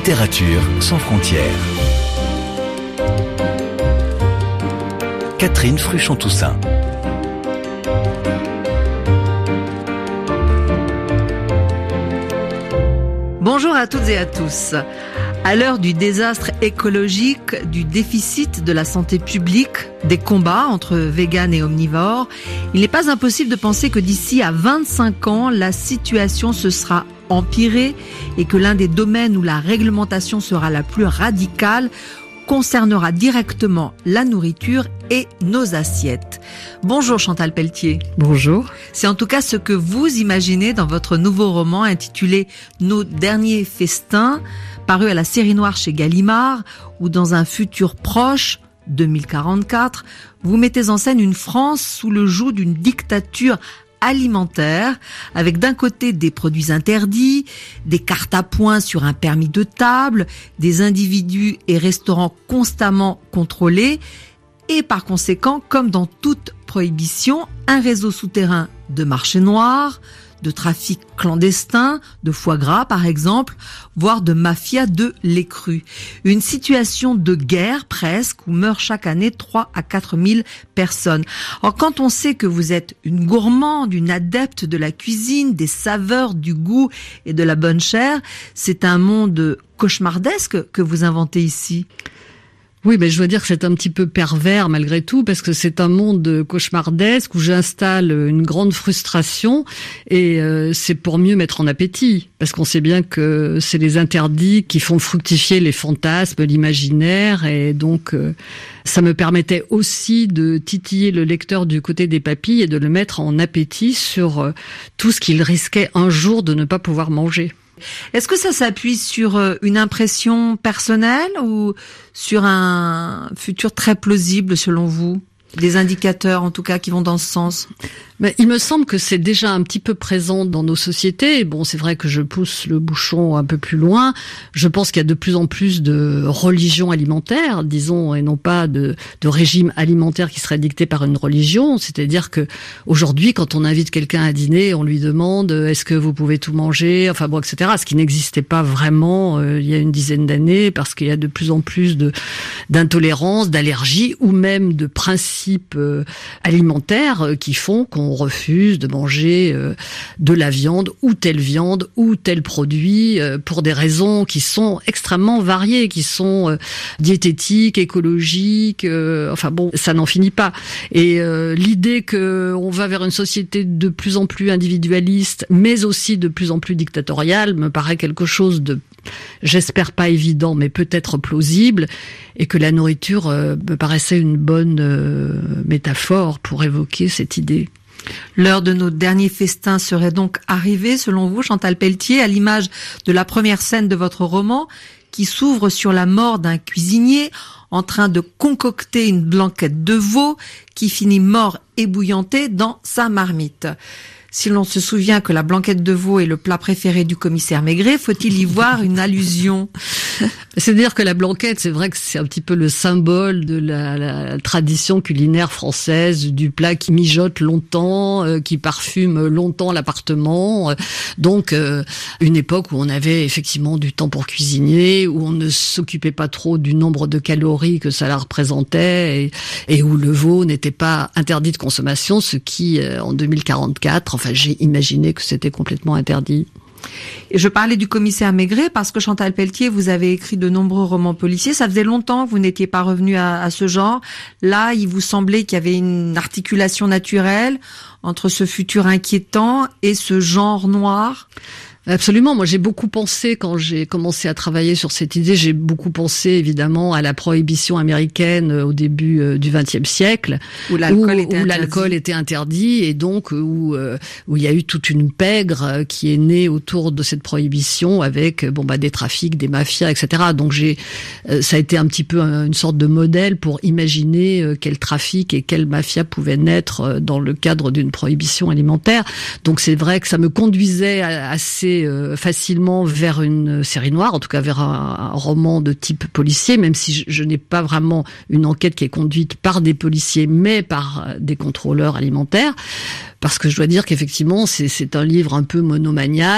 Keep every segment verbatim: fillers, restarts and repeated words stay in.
Littérature sans frontières. Catherine Fruchon-Toussaint. Bonjour à toutes et à tous. À l'heure du désastre écologique, du déficit de la santé publique, des combats entre véganes et omnivores, il n'est pas impossible de penser que d'ici à vingt-cinq ans, la situation se sera empirée et que l'un des domaines où la réglementation sera la plus radicale concernera directement la nourriture et nos assiettes. Bonjour Chantal Pelletier. Bonjour. C'est en tout cas ce que vous imaginez dans votre nouveau roman intitulé « Nos derniers festins », paru à la série noire chez Gallimard, où dans un futur proche, deux mille quarante-quatre, vous mettez en scène une France sous le joug d'une dictature alimentaire, avec d'un côté des produits interdits, des cartes à points sur un permis de table, des individus et restaurants constamment contrôlés, et par conséquent, comme dans toute prohibition, un réseau souterrain de marché noir, de trafic clandestin, de foie gras par exemple, voire de mafia de lait cru. Une situation de guerre presque où meurent chaque année trois à quatre mille personnes. Alors quand on sait que vous êtes une gourmande, une adepte de la cuisine, des saveurs, du goût et de la bonne chair, c'est un monde cauchemardesque que vous inventez ici. Oui, mais je dois dire que c'est un petit peu pervers malgré tout, parce que c'est un monde cauchemardesque où j'installe une grande frustration et euh, c'est pour mieux mettre en appétit, parce qu'on sait bien que c'est les interdits qui font fructifier les fantasmes, l'imaginaire, et donc euh, ça me permettait aussi de titiller le lecteur du côté des papilles et de le mettre en appétit sur euh, tout ce qu'il risquait un jour de ne pas pouvoir manger. Est-ce que ça s'appuie sur une impression personnelle ou sur un futur très plausible selon vous ? Des indicateurs en tout cas qui vont dans ce sens ? Mais il me semble que c'est déjà un petit peu présent dans nos sociétés. Bon, c'est vrai que je pousse le bouchon un peu plus loin. Je pense qu'il y a de plus en plus de religions alimentaires, disons, et non pas de, de régime alimentaire qui serait dicté par une religion. C'est-à-dire que aujourd'hui, quand on invite quelqu'un à dîner, on lui demande est-ce que vous pouvez tout manger, enfin bon, et cetera. Ce qui n'existait pas vraiment euh, il y a une dizaine d'années, parce qu'il y a de plus en plus de d'intolérance, d'allergies ou même de principes euh, alimentaires euh, qui font qu'on on refuse de manger euh, de la viande ou telle viande ou tel produit euh, pour des raisons qui sont extrêmement variées, qui sont euh, diététiques, écologiques, euh, enfin bon, ça n'en finit pas. Et euh, l'idée que on va vers une société de plus en plus individualiste, mais aussi de plus en plus dictatoriale, me paraît quelque chose de, j'espère pas évident, mais peut-être plausible, et que la nourriture euh, me paraissait une bonne euh, métaphore pour évoquer cette idée. L'heure de nos derniers festins serait donc arrivée, selon vous, Chantal Pelletier, à l'image de la première scène de votre roman, qui s'ouvre sur la mort d'un cuisinier en train de concocter une blanquette de veau qui finit mort ébouillanté dans sa marmite. Si l'on se souvient que la blanquette de veau est le plat préféré du commissaire Maigret, faut-il y voir une allusion ? C'est-à-dire que la blanquette, c'est vrai que c'est un petit peu le symbole de la, la tradition culinaire française, du plat qui mijote longtemps, euh, qui parfume longtemps l'appartement. Euh, donc, euh, une époque où on avait effectivement du temps pour cuisiner, où on ne s'occupait pas trop du nombre de calories que ça la représentait, et, et où le veau n'était pas interdit de consommation, ce qui, euh, en deux mille quarante-quatre, enfin, j'ai imaginé que c'était complètement interdit. Et je parlais du commissaire Maigret parce que Chantal Pelletier, vous avez écrit de nombreux romans policiers. Ça faisait longtemps que vous n'étiez pas revenu à, à ce genre. Là, il vous semblait qu'il y avait une articulation naturelle entre ce futur inquiétant et ce genre noir. Absolument. Moi, j'ai beaucoup pensé, quand j'ai commencé à travailler sur cette idée, j'ai beaucoup pensé évidemment à la prohibition américaine au début du vingtième siècle, où l'alcool, où, était, où interdit. l'alcool était interdit, et donc où euh, où il y a eu toute une pègre qui est née autour de cette prohibition, avec bon bah des trafics, des mafias, et cetera. Donc j'ai, euh, ça a été un petit peu une sorte de modèle pour imaginer euh, quel trafic et quelle mafia pouvait naître euh, dans le cadre d'une prohibition alimentaire. Donc c'est vrai que ça me conduisait assez facilement vers une série noire, en tout cas vers un, un roman de type policier, même si je, je n'ai pas vraiment une enquête qui est conduite par des policiers, mais par des contrôleurs alimentaires. Parce que je dois dire qu'effectivement, c'est, c'est un livre un peu monomaniaque où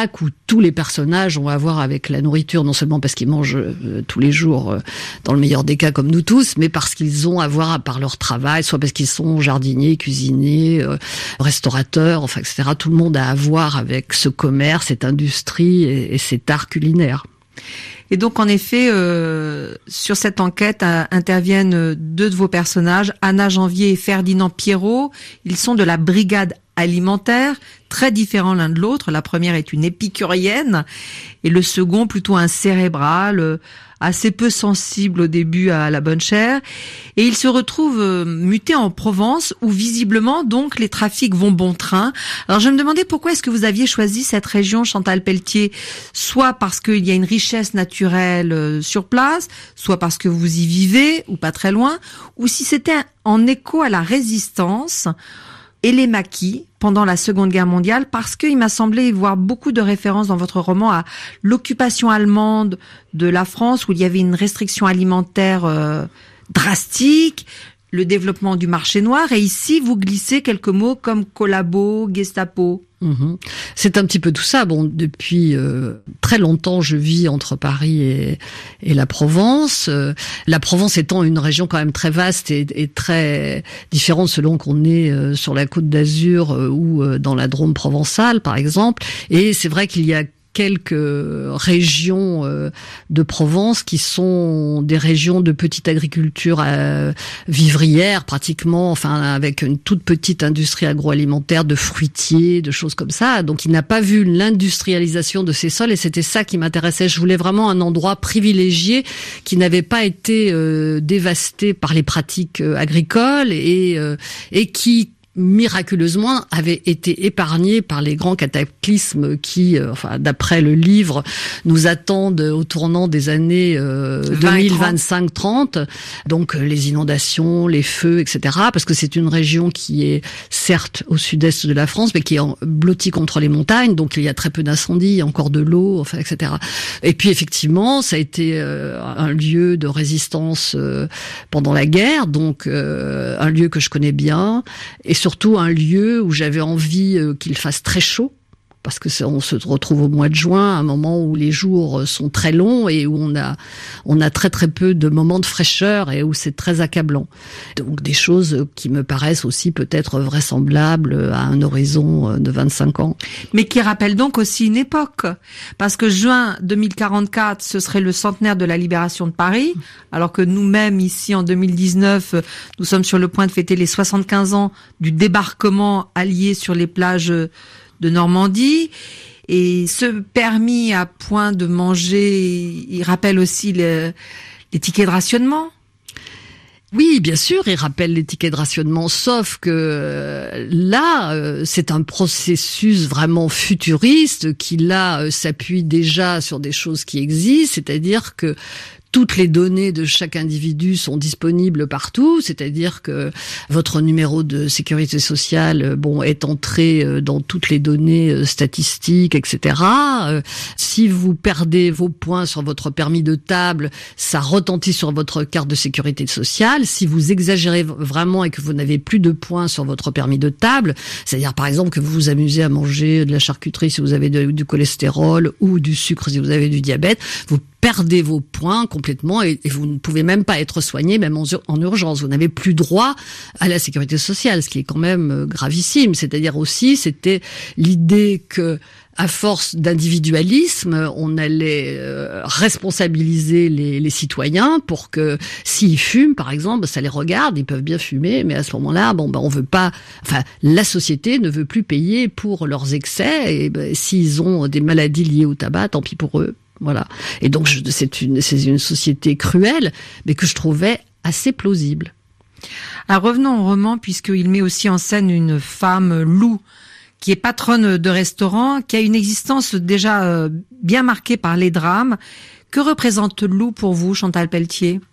tous les personnages ont à voir avec la nourriture, non seulement parce qu'ils mangent euh, tous les jours, euh, dans le meilleur des cas comme nous tous, mais parce qu'ils ont à voir par leur travail, soit parce qu'ils sont jardiniers, cuisiniers, euh, restaurateurs, enfin, et cetera. Tout le monde a à voir avec ce commerce, cette industrie et, et cet art culinaire. Et donc, en effet, euh, sur cette enquête euh, interviennent deux de vos personnages, Anna Janvier et Ferdinand Pierrot. Ils sont de la brigade alimentaire, très différents l'un de l'autre. La première est une épicurienne et le second plutôt un cérébral, euh, assez peu sensible au début à la bonne chère. Et ils se retrouvent euh, mutés en Provence où visiblement donc les trafics vont bon train. Alors je me demandais pourquoi est-ce que vous aviez choisi cette région, Chantal Pelletier, soit parce qu'il y a une richesse naturelle euh, sur place, soit parce que vous y vivez ou pas très loin, ou si c'était en écho à la résistance et les maquis pendant la Seconde Guerre mondiale, parce qu'il m'a semblé y voir beaucoup de références dans votre roman à l'occupation allemande de la France, où il y avait une restriction alimentaire euh, drastique, le développement du marché noir, et ici vous glissez quelques mots comme collabo, Gestapo. Mmh. C'est un petit peu tout ça. Bon, depuis euh, très longtemps, je vis entre Paris et, et la Provence. Euh, la Provence étant une région quand même très vaste et, et très différente selon qu'on est euh, sur la Côte d'Azur euh, ou euh, dans la Drôme provençale, par exemple. Et c'est vrai qu'il y a quelques régions euh, de Provence qui sont des régions de petite agriculture euh, vivrière pratiquement, enfin avec une toute petite industrie agroalimentaire de fruitiers, de choses comme ça. Donc il n'a pas vu l'industrialisation de ces sols et c'était ça qui m'intéressait. Je voulais vraiment un endroit privilégié qui n'avait pas été euh, dévasté par les pratiques euh, agricoles et euh, et qui miraculeusement avait été épargné par les grands cataclysmes qui, euh, enfin, d'après le livre, nous attendent au tournant des années euh, deux mille vingt-cinq trente. Donc euh, les inondations, les feux, et cetera. Parce que c'est une région qui est certes au sud-est de la France, mais qui est en, blottie contre les montagnes. Donc il y a très peu d'incendies, il y a encore de l'eau, enfin, et cetera. Et puis effectivement, ça a été euh, un lieu de résistance euh, pendant la guerre, donc euh, un lieu que je connais bien. Et surtout un lieu où j'avais envie euh, qu'il fasse très chaud, parce que on se retrouve au mois de juin, un moment où les jours sont très longs et où on a on a très très peu de moments de fraîcheur et où c'est très accablant. Donc des choses qui me paraissent aussi peut-être vraisemblables à un horizon de vingt-cinq ans. Mais qui rappellent donc aussi une époque, parce que juin deux mille quarante-quatre, ce serait le centenaire de la libération de Paris, alors que nous-mêmes ici en deux mille dix-neuf, nous sommes sur le point de fêter les soixante-quinze ans du débarquement allié sur les plages de Normandie. Et ce permis à point de manger, il rappelle aussi le, les tickets de rationnement. Oui, bien sûr, il rappelle les tickets de rationnement, sauf que là, c'est un processus vraiment futuriste qui, là, s'appuie déjà sur des choses qui existent, c'est-à-dire que toutes les données de chaque individu sont disponibles partout, c'est-à-dire que votre numéro de sécurité sociale, bon, est entré dans toutes les données statistiques, et cetera. Si vous perdez vos points sur votre permis de table, ça retentit sur votre carte de sécurité sociale. Si vous exagérez vraiment et que vous n'avez plus de points sur votre permis de table, c'est-à-dire par exemple que vous vous amusez à manger de la charcuterie si vous avez de, du cholestérol ou du sucre si vous avez du diabète, vous perdez vos points complètement et, et vous ne pouvez même pas être soigné, même en, en urgence. Vous n'avez plus droit à la sécurité sociale, ce qui est quand même gravissime. C'est-à-dire aussi, c'était l'idée que, à force d'individualisme, on allait euh, responsabiliser les, les citoyens pour que s'ils fument, par exemple, ça les regarde, ils peuvent bien fumer, mais à ce moment-là, bon, ben, on veut pas, enfin, la société ne veut plus payer pour leurs excès et ben, s'ils ont des maladies liées au tabac, tant pis pour eux. Voilà. Et donc, je, c'est une, c'est une société cruelle, mais que je trouvais assez plausible. Alors, revenons au roman, puisqu'il met aussi en scène une femme loup, qui est patronne de restaurant, qui a une existence déjà euh, bien marquée par les drames. Que représente loup pour vous, Chantal Pelletier ?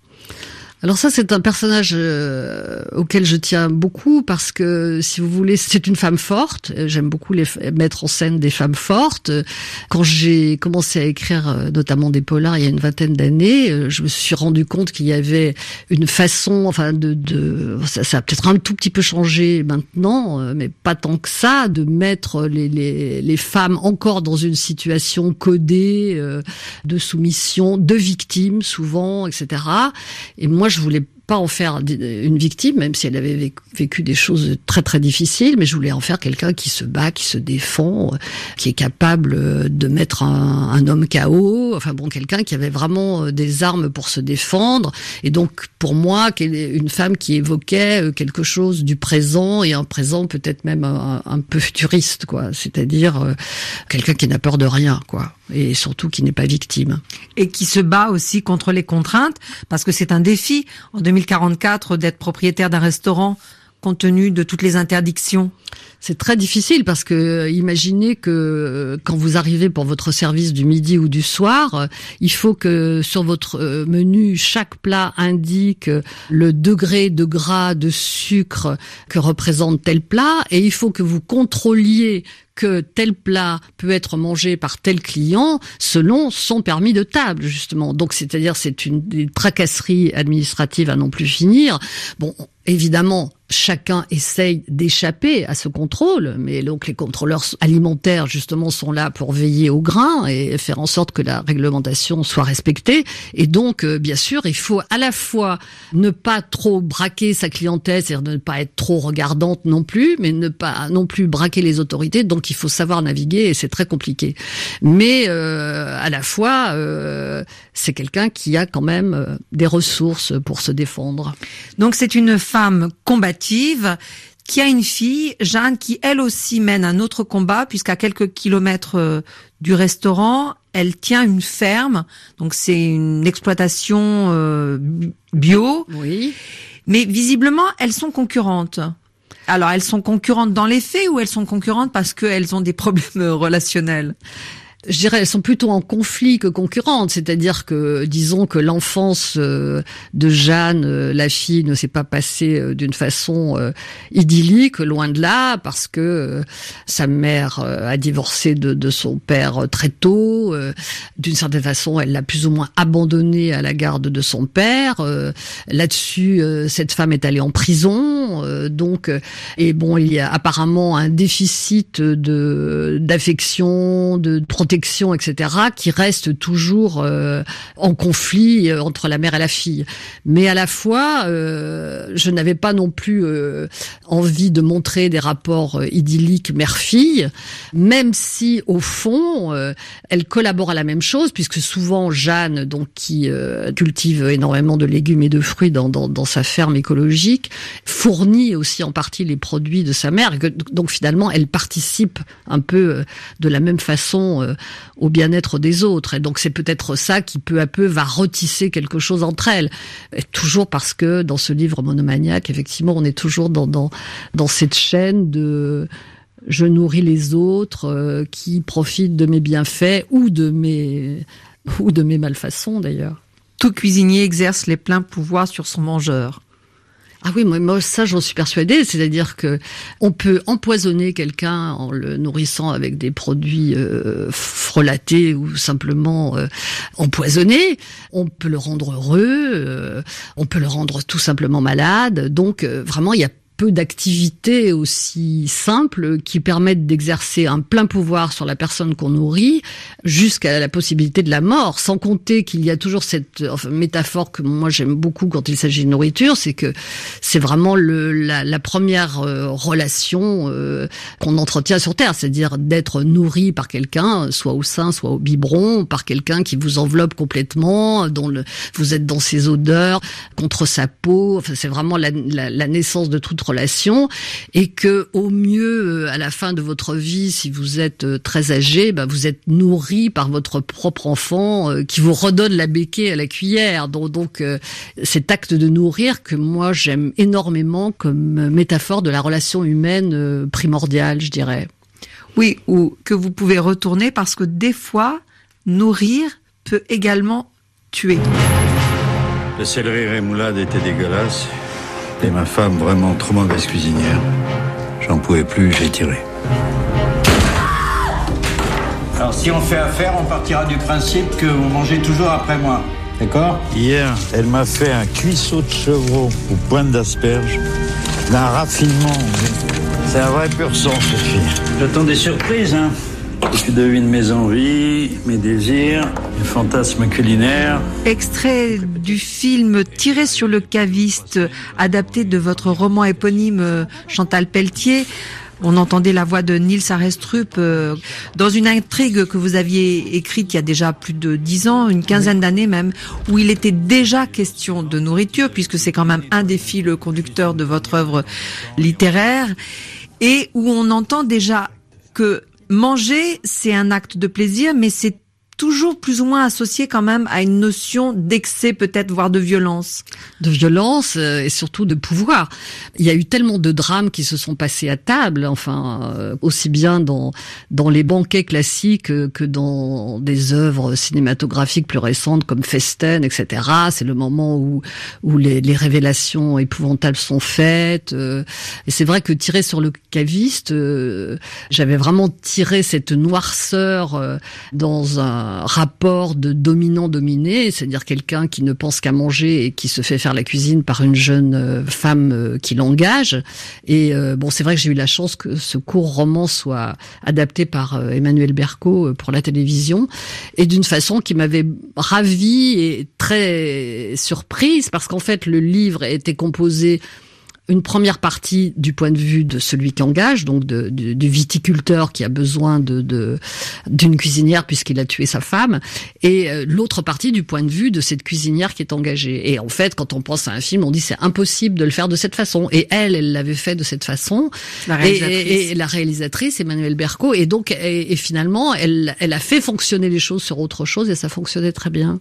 Alors ça, c'est un personnage euh, auquel je tiens beaucoup parce que, si vous voulez, euh, auquel je tiens beaucoup parce que, si vous voulez, c'est une femme forte. J'aime beaucoup les f- mettre en scène des femmes fortes. Quand j'ai commencé à écrire euh, notamment des polars il y a une vingtaine d'années, euh, je me suis rendu compte qu'il y avait une façon, enfin, de, de ça, ça a peut-être un tout petit peu changé maintenant, euh, mais pas tant que ça, de mettre les, les, les femmes encore dans une situation codée euh, de soumission, de victimes souvent, et cetera. Et moi, je voulais pas en faire une victime, même si elle avait vécu des choses très très difficiles, mais je voulais en faire quelqu'un qui se bat, qui se défend, qui est capable de mettre un, un homme K O, enfin bon, quelqu'un qui avait vraiment des armes pour se défendre. Et donc, pour moi, une femme qui évoquait quelque chose du présent, et un présent peut-être même un, un peu futuriste, quoi. C'est-à-dire quelqu'un qui n'a peur de rien, quoi. Et surtout qui n'est pas victime. Et qui se bat aussi contre les contraintes, parce que c'est un défi, en deux mille quarante-quatre, d'être propriétaire d'un restaurant, compte tenu de toutes les interdictions. C'est très difficile parce que imaginez que quand vous arrivez pour votre service du midi ou du soir, il faut que sur votre menu, chaque plat indique le degré de gras, de sucre que représente tel plat, et il faut que vous contrôliez que tel plat peut être mangé par tel client selon son permis de table, justement. Donc, c'est-à-dire, c'est une, une tracasserie administrative à non plus finir. Bon, évidemment, chacun essaye d'échapper à ce contrôle, mais donc les contrôleurs alimentaires, justement, sont là pour veiller au grain et faire en sorte que la réglementation soit respectée. Et donc, euh, bien sûr, il faut à la fois ne pas trop braquer sa clientèle, c'est-à-dire ne pas être trop regardante non plus, mais ne pas non plus braquer les autorités. Donc, il faut savoir naviguer et c'est très compliqué. Mais euh, à la fois, euh, c'est quelqu'un qui a quand même euh, des ressources pour se défendre. Donc, c'est une femme combative qui a une fille, Jeanne, qui elle aussi mène un autre combat, puisqu'à quelques kilomètres euh, du restaurant, elle tient une ferme. Donc, c'est une exploitation euh, bio. Oui. Mais visiblement, elles sont concurrentes. Alors, elles sont concurrentes dans les faits ou elles sont concurrentes parce qu'elles ont des problèmes relationnels ? Je dirais, elles sont plutôt en conflit que concurrentes. C'est-à-dire que, disons que l'enfance euh, de Jeanne, euh, la fille, ne s'est pas passée euh, d'une façon euh, idyllique, loin de là, parce que euh, sa mère euh, a divorcé de, de son père très tôt. Euh, d'une certaine façon, elle l'a plus ou moins abandonné à la garde de son père. Euh, là-dessus, euh, cette femme est allée en prison. Euh, donc, euh, et bon, il y a apparemment un déficit de d'affection, de protection, et cetera, qui reste toujours euh, en conflit euh, entre la mère et la fille. Mais à la fois, euh, je n'avais pas non plus euh, envie de montrer des rapports euh, idylliques mère-fille, même si, au fond, euh, elles collaborent à la même chose, puisque souvent, Jeanne, donc qui euh, cultive énormément de légumes et de fruits dans, dans, dans sa ferme écologique, fournit aussi en partie les produits de sa mère. Donc finalement, elle participe un peu de la même façon euh, au bien-être des autres. Et donc c'est peut-être ça qui peu à peu va retisser quelque chose entre elles. Et toujours parce que dans ce livre monomaniaque, effectivement, on est toujours dans dans dans cette chaîne de je nourris les autres euh, qui profitent de mes bienfaits ou de mes ou de mes malfaçons d'ailleurs. Tout cuisinier exerce les pleins pouvoirs sur son mangeur. Ah oui, moi, moi ça j'en suis persuadée, c'est-à-dire que on peut empoisonner quelqu'un en le nourrissant avec des produits euh, frelatés ou simplement euh, empoisonnés. On peut le rendre heureux, euh, on peut le rendre tout simplement malade. Donc euh, vraiment, il y a peu d'activités aussi simples qui permettent d'exercer un plein pouvoir sur la personne qu'on nourrit jusqu'à la possibilité de la mort, sans compter qu'il y a toujours cette enfin, métaphore que moi j'aime beaucoup quand il s'agit de nourriture, c'est que c'est vraiment le, la, la première euh, relation euh, qu'on entretient sur Terre, c'est-à-dire d'être nourri par quelqu'un, soit au sein, soit au biberon, par quelqu'un qui vous enveloppe complètement, dont le, vous êtes dans ses odeurs, contre sa peau, enfin, c'est vraiment la, la, la naissance de toute relation, et que au mieux à la fin de votre vie, si vous êtes très âgé, bah vous êtes nourri par votre propre enfant euh, qui vous redonne la béquille à la cuillère. Donc, donc euh, cet acte de nourrir que moi j'aime énormément comme métaphore de la relation humaine euh, primordiale, je dirais. Oui, ou que vous pouvez retourner parce que des fois, nourrir peut également tuer. Le céleri rémoulade était dégueulasse. Et ma femme, vraiment trop mauvaise cuisinière. J'en pouvais plus, j'ai tiré. Alors si on fait affaire, on partira du principe que vous mangez toujours après moi. D'accord ? Hier, elle m'a fait un cuisseau de chevreau aux pointes d'asperges, d'un raffinement. C'est un vrai pur sang, cette fille. J'attends des surprises, hein. Tu devines mes envies, mes désirs, mes fantasmes culinaires. Extrait du film Tirer sur le caviste, adapté de votre roman éponyme Chantal Pelletier. On entendait la voix de Nils Arestrup euh, dans une intrigue que vous aviez écrite il y a déjà plus de dix ans, une quinzaine d'années même, où il était déjà question de nourriture, puisque c'est quand même un des fils conducteurs de votre œuvre littéraire, et où on entend déjà que manger, c'est un acte de plaisir, mais c'est toujours plus ou moins associé quand même à une notion d'excès, peut-être, voire de violence. De violence euh, et surtout de pouvoir. Il y a eu tellement de drames qui se sont passés à table, enfin, euh, aussi bien dans dans les banquets classiques euh, que dans des œuvres cinématographiques plus récentes comme Festen, et cetera. C'est le moment où où les, les révélations épouvantables sont faites. Euh, et c'est vrai que tirer sur le caviste, euh, j'avais vraiment tiré cette noirceur euh, dans un rapport de dominant-dominé, c'est-à-dire quelqu'un qui ne pense qu'à manger et qui se fait faire la cuisine par une jeune femme qui l'engage. Et euh, bon, c'est vrai que j'ai eu la chance que ce court roman soit adapté par euh, Emmanuel Berco pour la télévision, et d'une façon qui m'avait ravie et très surprise, parce qu'en fait, le livre était composé une première partie du point de vue de celui qui engage, donc de, de, du viticulteur qui a besoin de, de d'une cuisinière puisqu'il a tué sa femme, et euh, l'autre partie du point de vue de cette cuisinière qui est engagée. Et en fait, quand on pense à un film, on dit c'est impossible de le faire de cette façon. Et elle, elle l'avait fait de cette façon. La réalisatrice. Et, et, et la réalisatrice, Emmanuel Berco, et donc et, et finalement, elle, elle a fait fonctionner les choses sur autre chose, et ça fonctionnait très bien.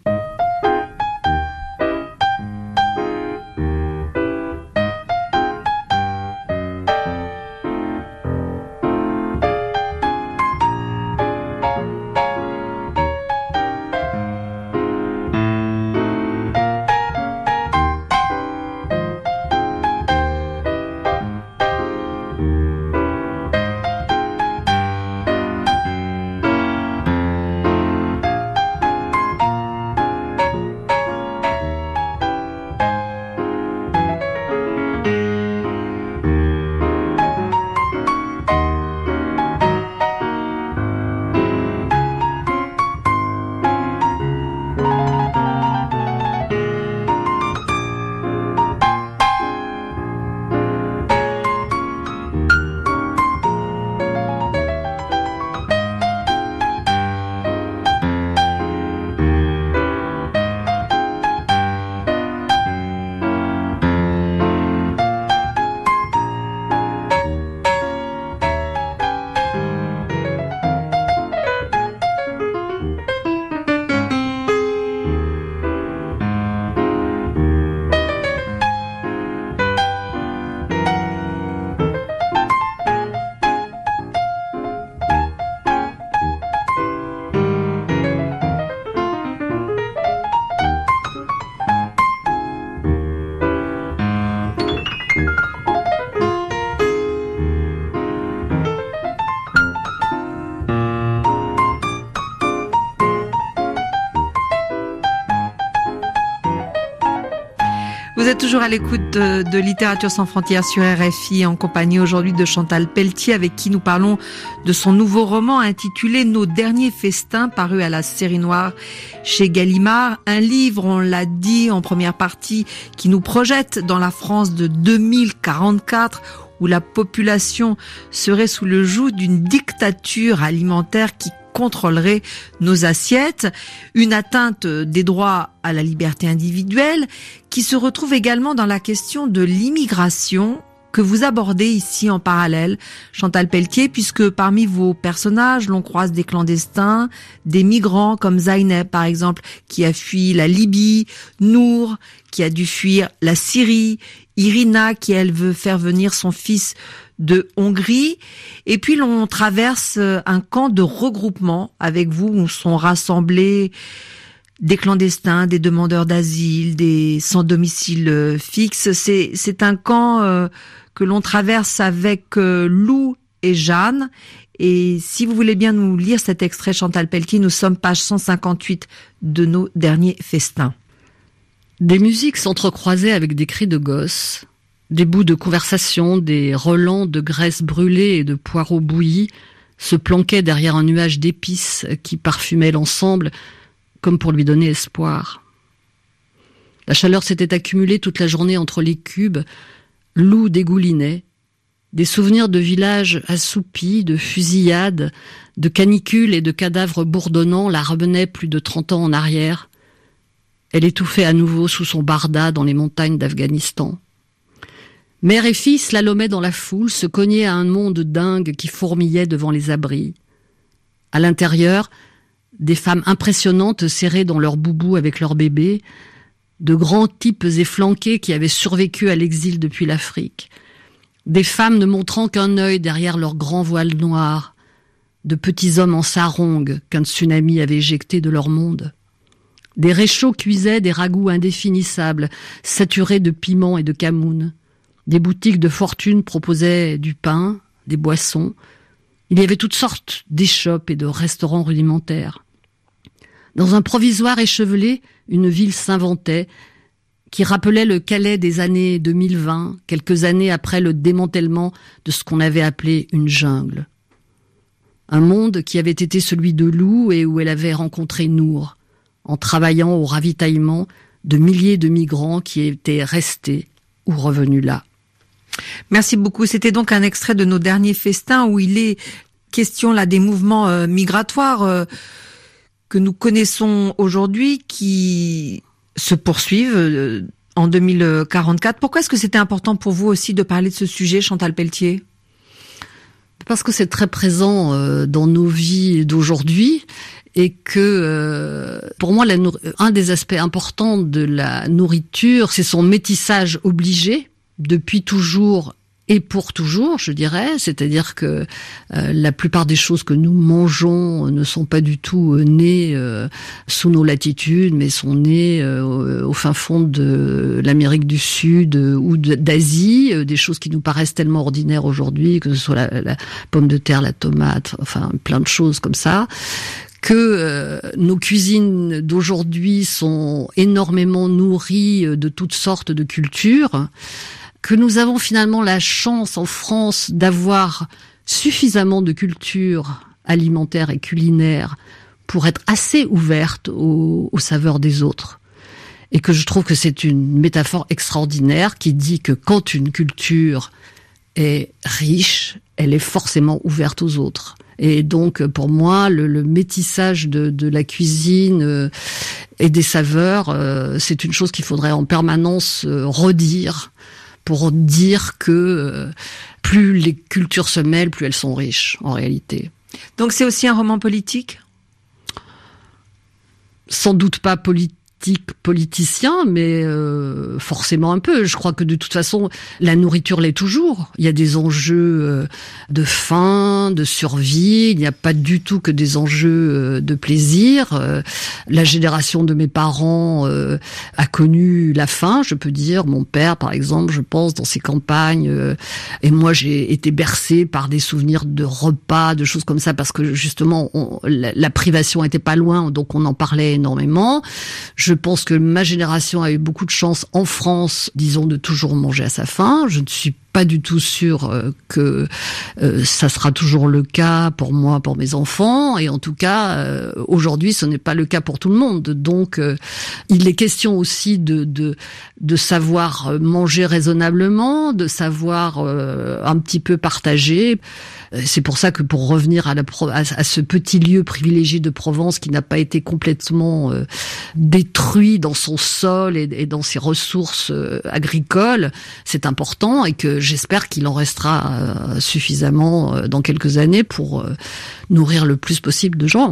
Vous êtes toujours à l'écoute de, de Littérature sans frontières sur R F I, en compagnie aujourd'hui de Chantal Pelletier, avec qui nous parlons de son nouveau roman intitulé Nos derniers festins, paru à la Série Noire chez Gallimard. Un livre, on l'a dit en première partie, qui nous projette dans la France de deux mille quarante-quatre, où la population serait sous le joug d'une dictature alimentaire qui contrôlerait nos assiettes, une atteinte des droits à la liberté individuelle qui se retrouve également dans la question de l'immigration que vous abordez ici en parallèle, Chantal Pelletier, puisque parmi vos personnages, l'on croise des clandestins, des migrants comme Zaineb par exemple, qui a fui la Libye, Nour, qui a dû fuir la Syrie, Irina, qui elle veut faire venir son fils de Hongrie, et puis l'on traverse un camp de regroupement avec vous où sont rassemblés des clandestins, des demandeurs d'asile, des sans domicile fixe. C'est, c'est un camp euh, que l'on traverse avec euh, Lou et Jeanne. Et si vous voulez bien nous lire cet extrait, Chantal Pelletier, nous sommes page cent cinquante-huit de nos derniers festins. Des musiques s'entrecroisaient avec des cris de gosses, des bouts de conversation, des relents de graisse brûlée et de poireaux bouillis se planquaient derrière un nuage d'épices qui parfumait l'ensemble, comme pour lui donner espoir. La chaleur s'était accumulée toute la journée entre les cubes, Lou dégoulinait, des souvenirs de villages assoupis, de fusillades, de canicules et de cadavres bourdonnants la ramenaient plus de trente ans en arrière. Elle étouffait à nouveau sous son barda dans les montagnes d'Afghanistan. Mère et fille slalomaient dans la foule, se cognaient à un monde dingue qui fourmillait devant les abris. À l'intérieur, des femmes impressionnantes serrées dans leurs boubous avec leurs bébés, de grands types efflanqués qui avaient survécu à l'exil depuis l'Afrique, des femmes ne montrant qu'un œil derrière leurs grands voiles noirs, de petits hommes en sarong qu'un tsunami avait éjectés de leur monde. Des réchauds cuisaient des ragoûts indéfinissables, saturés de piment et de camoun. Des boutiques de fortune proposaient du pain, des boissons. Il y avait toutes sortes d'échoppes et de restaurants rudimentaires. Dans un provisoire échevelé, une ville s'inventait, qui rappelait le Calais des années deux mille vingt, quelques années après le démantèlement de ce qu'on avait appelé une jungle. Un monde qui avait été celui de Lou et où elle avait rencontré Nour, en travaillant au ravitaillement de milliers de migrants qui étaient restés ou revenus là. Merci beaucoup. C'était donc un extrait de nos derniers festins où il est question là des mouvements euh, migratoires euh, que nous connaissons aujourd'hui qui se poursuivent euh, en deux mille quarante-quatre. Pourquoi est-ce que c'était important pour vous aussi de parler de ce sujet, Chantal Pelletier ? Parce que c'est très présent euh, dans nos vies d'aujourd'hui et que euh, pour moi la nour- un des aspects importants de la nourriture, c'est son métissage obligé depuis toujours et pour toujours, je dirais, c'est-à-dire que euh, la plupart des choses que nous mangeons ne sont pas du tout euh, nées euh, sous nos latitudes, mais sont nées euh, au fin fond de l'Amérique du Sud euh, ou de, d'Asie, euh, des choses qui nous paraissent tellement ordinaires aujourd'hui, que ce soit la, la pomme de terre, la tomate, enfin plein de choses comme ça, que euh, nos cuisines d'aujourd'hui sont énormément nourries de toutes sortes de cultures, que nous avons finalement la chance en France d'avoir suffisamment de culture alimentaire et culinaire pour être assez ouverte aux, aux saveurs des autres. Et que je trouve que c'est une métaphore extraordinaire qui dit que quand une culture est riche, elle est forcément ouverte aux autres. Et donc, pour moi, le, le métissage de, de la cuisine euh, et des saveurs, euh, c'est une chose qu'il faudrait en permanence euh, redire, pour dire que euh, plus les cultures se mêlent, plus elles sont riches, en réalité. Donc c'est aussi un roman politique ? Sans doute pas politique, politicien, mais euh, forcément un peu. Je crois que de toute façon, la nourriture l'est toujours. Il y a des enjeux euh, de faim, de survie. Il n'y a pas du tout que des enjeux euh, de plaisir. Euh, la génération de mes parents euh, a connu la faim, je peux dire. Mon père, par exemple, je pense, dans ses campagnes. Euh, et moi, j'ai été bercée par des souvenirs de repas, de choses comme ça, parce que justement, on, la, la privation était pas loin, donc on en parlait énormément. Je Je pense que ma génération a eu beaucoup de chance en France, disons, de toujours manger à sa faim. Je ne suis pas du tout sûre euh, que euh, ça sera toujours le cas pour moi, pour mes enfants. Et en tout cas, euh, aujourd'hui, ce n'est pas le cas pour tout le monde. Donc, euh, il est question aussi de, de, de savoir manger raisonnablement, de savoir euh, un petit peu partager. C'est pour ça que pour revenir à, la, à ce petit lieu privilégié de Provence qui n'a pas été complètement euh, détruit dans son sol et, et dans ses ressources euh, agricoles, c'est important et que j'espère qu'il en restera euh, suffisamment euh, dans quelques années pour euh, nourrir le plus possible de gens.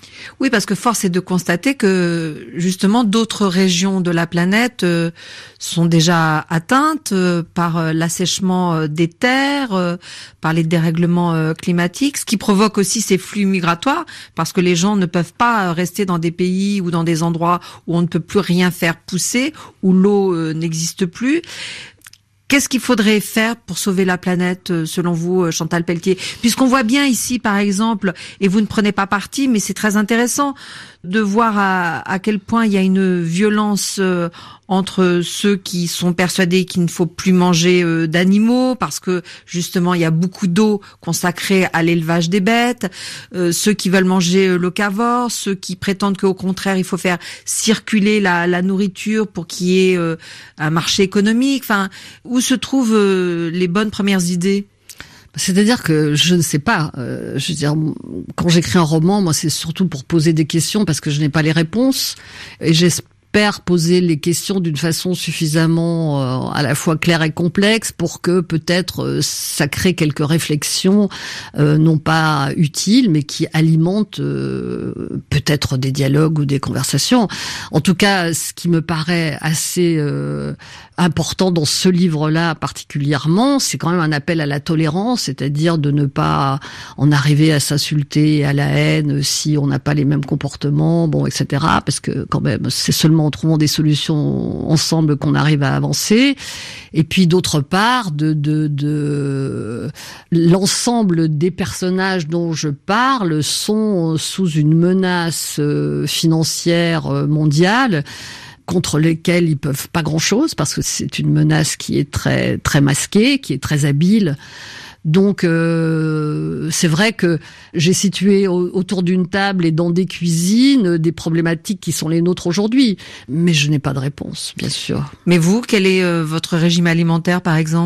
Oui, parce que force est de constater que justement d'autres régions de la planète euh, sont déjà atteintes euh, par euh, l'assèchement euh, des terres, euh, par les dérèglements euh, climatiques, ce qui provoque aussi ces flux migratoires, parce que les gens ne peuvent pas rester dans des pays ou dans des endroits où on ne peut plus rien faire pousser, où l'eau euh, n'existe plus. Qu'est-ce qu'il faudrait faire pour sauver la planète, selon vous, Chantal Pelletier? Puisqu'on voit bien ici, par exemple, et vous ne prenez pas parti, mais c'est très intéressant de voir à, à quel point il y a une violence euh, entre ceux qui sont persuadés qu'il ne faut plus manger euh, d'animaux, parce que justement il y a beaucoup d'eau consacrée à l'élevage des bêtes, euh, ceux qui veulent manger euh, locavore, ceux qui prétendent qu'au contraire il faut faire circuler la, la nourriture pour qu'il y ait euh, un marché économique. Enfin, où se trouvent euh, les bonnes premières idées? C'est-à-dire que je ne sais pas. Euh, je veux dire, quand j'écris un roman, moi, c'est surtout pour poser des questions parce que je n'ai pas les réponses. Et j'espère poser les questions d'une façon suffisamment euh, à la fois claire et complexe pour que peut-être euh, ça crée quelques réflexions, euh, non pas utiles, mais qui alimentent euh, peut-être des dialogues ou des conversations. En tout cas, ce qui me paraît assez euh, important dans ce livre-là particulièrement, c'est quand même un appel à la tolérance, c'est-à-dire de ne pas en arriver à s'insulter et à la haine si on n'a pas les mêmes comportements, bon, et cetera. Parce que quand même, c'est seulement en trouvant des solutions ensemble qu'on arrive à avancer. Et puis d'autre part, de, de, de l'ensemble des personnages dont je parle sont sous une menace financière mondiale, contre lesquels ils peuvent pas grand-chose, parce que c'est une menace qui est très très masquée, qui est très habile. Donc euh, c'est vrai que j'ai situé au, autour d'une table et dans des cuisines des problématiques qui sont les nôtres aujourd'hui, mais je n'ai pas de réponse, bien sûr. Mais vous, quel est euh, votre régime alimentaire, par exemple ?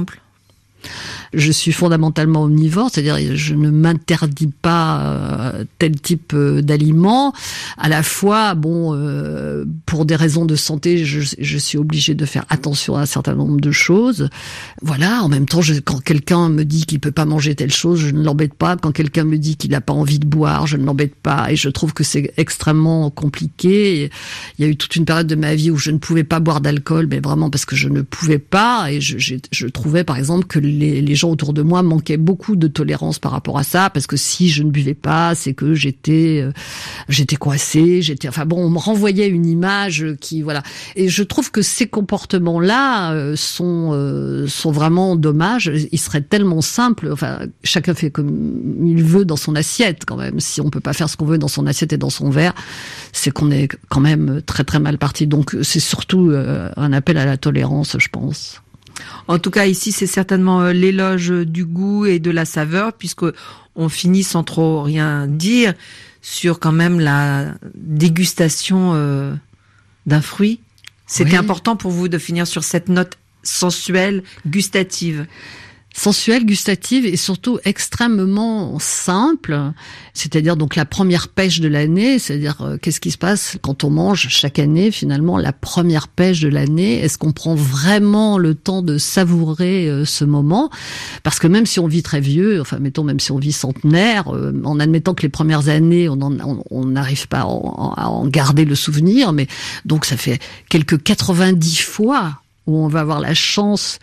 Je suis fondamentalement omnivore, c'est-à-dire je ne m'interdis pas euh, tel type euh, d'aliments. À la fois, bon, euh, pour des raisons de santé, je, je suis obligée de faire attention à un certain nombre de choses. Voilà. En même temps, je, quand quelqu'un me dit qu'il peut pas manger telle chose, je ne l'embête pas. Quand quelqu'un me dit qu'il n'a pas envie de boire, je ne l'embête pas. Et je trouve que c'est extrêmement compliqué. Et il y a eu toute une période de ma vie où je ne pouvais pas boire d'alcool, mais vraiment parce que je ne pouvais pas. Et je, je trouvais, par exemple, que les, les gens autour de moi manquaient beaucoup de tolérance par rapport à ça, parce que si je ne buvais pas, c'est que j'étais euh, j'étais coincée, j'étais enfin bon, on me renvoyait une image qui voilà. Et je trouve que ces comportements-là euh, sont euh, sont vraiment dommages. Ils seraient tellement simples. Enfin, chacun fait comme il veut dans son assiette quand même. Si on peut pas faire ce qu'on veut dans son assiette et dans son verre, c'est qu'on est quand même très très mal parti. Donc c'est surtout euh, un appel à la tolérance, je pense. En tout cas, ici, c'est certainement l'éloge du goût et de la saveur, puisque on finit sans trop rien dire sur quand même la dégustation euh, d'un fruit. C'était oui. important pour vous de finir sur cette note sensuelle, gustative. Sensuelle, gustative et surtout extrêmement simple, c'est-à-dire donc la première pêche de l'année, c'est-à-dire euh, qu'est-ce qui se passe quand on mange chaque année finalement la première pêche de l'année, est-ce qu'on prend vraiment le temps de savourer euh, ce moment? Parce que même si on vit très vieux, enfin mettons même si on vit centenaire, euh, en admettant que les premières années on n'arrive pas à en, à en garder le souvenir, mais donc ça fait quelques quatre-vingt-dix fois où on va avoir la chance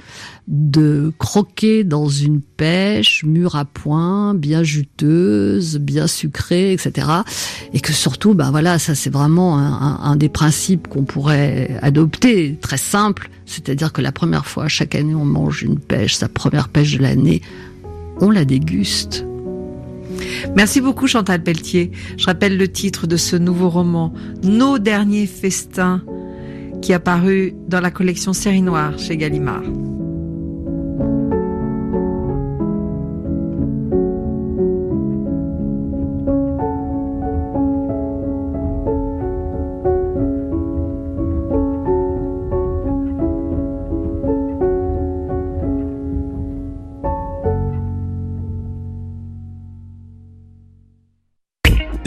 de croquer dans une pêche mûre à point, bien juteuse, bien sucrée, et cetera. Et que surtout, ben voilà, ça c'est vraiment un, un, un des principes qu'on pourrait adopter, très simple. C'est-à-dire que la première fois, chaque année, on mange une pêche, sa première pêche de l'année, on la déguste. Merci beaucoup Chantal Pelletier. Je rappelle le titre de ce nouveau roman, Nos derniers festins, qui est apparu dans la collection Série Noire chez Gallimard.